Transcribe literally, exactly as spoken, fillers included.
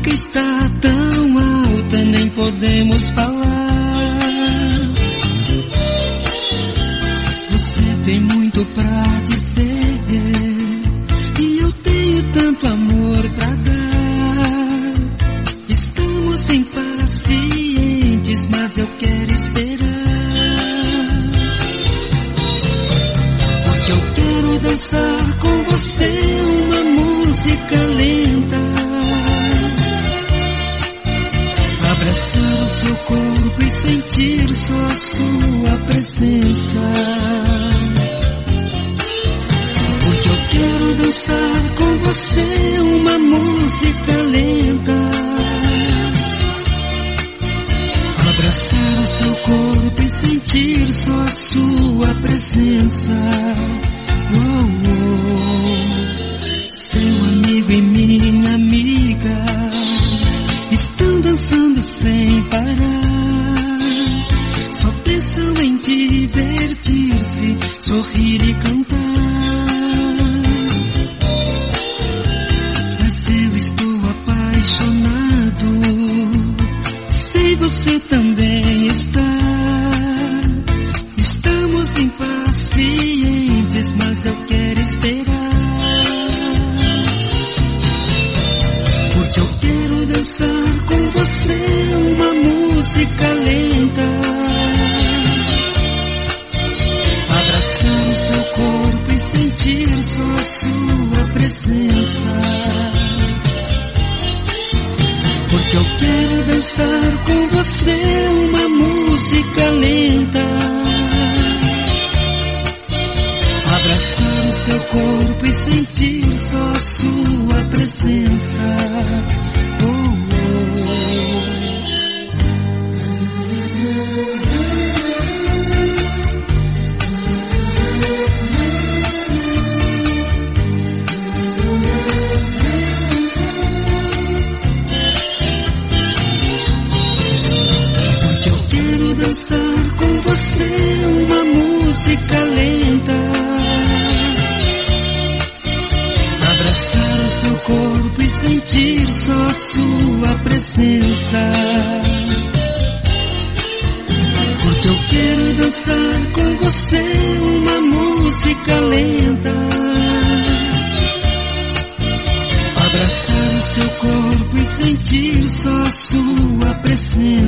música está tão alta, nem podemos falar. Você tem muito pra dizer e eu tenho tanto amor pra dar. Estamos impacientes, mas eu quero esperar, porque eu quero dançar com você uma música lenta, abraçar o seu corpo e sentir só a sua presença, porque eu quero dançar com você uma música lenta, abraçar o seu corpo e sentir só a sua presença. Oh, oh. Seu amigo e minha amiga estão dançando sem parar, só pensam em divertir-se, sorrir e cantar. Mas eu estou apaixonado, sei você também está. Estamos impacientes, mas eu quero esperar, porque eu quero dançar com você uma música lenta, abraçar o seu corpo e sentir só a sua presença, porque eu quero dançar com você uma música lenta, abraçar o seu corpo e sentir só a sua presença. Oh, oh. Porque eu quero dançar com você uma música lenta, abraçar o seu corpo e sentir só a sua presença, porque eu quero dançar com você uma música lenta, abraçar o seu corpo e sentir só a sua presença.